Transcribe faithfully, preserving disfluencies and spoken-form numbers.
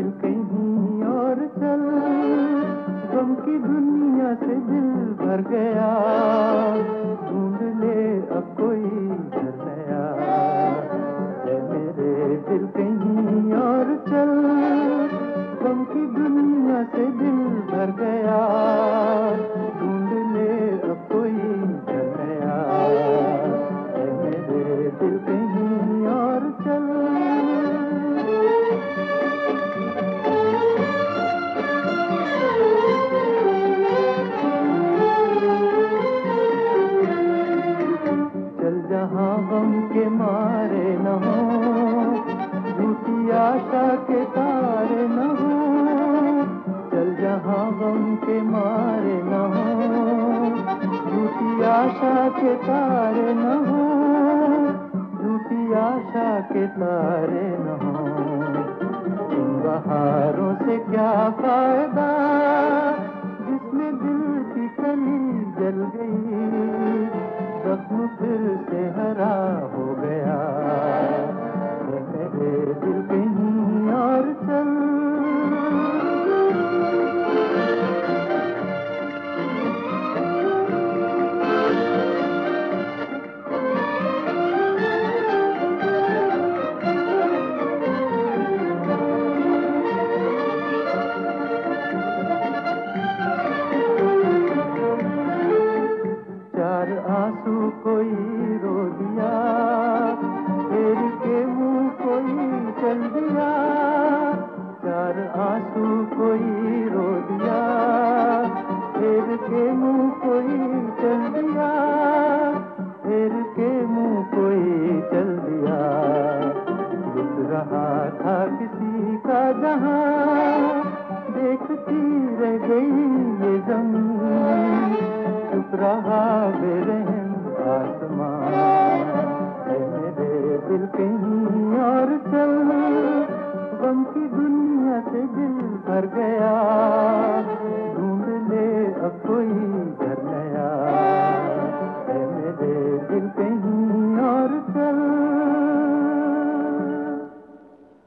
दिल कहीं और चल, गम की दुनिया से दिल भर गया, ढूंढ ले अब कोई घर नया। ऐ मेरे दिल कहीं और चल, गम की दुनिया से दिल भर गया, ढूंढ ले अब कोई घर नया। ऐ मेरे दिल कहीं और चल। चल जहाँ गम के मारे न हो, झूठी आशा के तारे न हो। चल जहाँ गम के मारे न हो, झूठी आशा के तारे न हो, झूठी आशा के तारे न हो। इन बहारों से क्या फायदा जिसमें दिल की कली जल गई, जख्म फिर से हरा हो गया। ऐ मेरे दिल कहीं और चल। चार आंसू कोई रो दिया, फेर के मुंह कोई चल दिया। चार आंसू कोई रो दिया, फेर के मुंह कोई चल दिया, फेर के मुंह कोई चल दिया। रुक रहा था किसी का जहां, देखती रह गई ये ज़मीं, चुप रहा बेरहम आसमां। ऐ मेरे दिल कहीं और चल, गम की दुनिया से दिल भर गया, ढूंढ ले अब कोई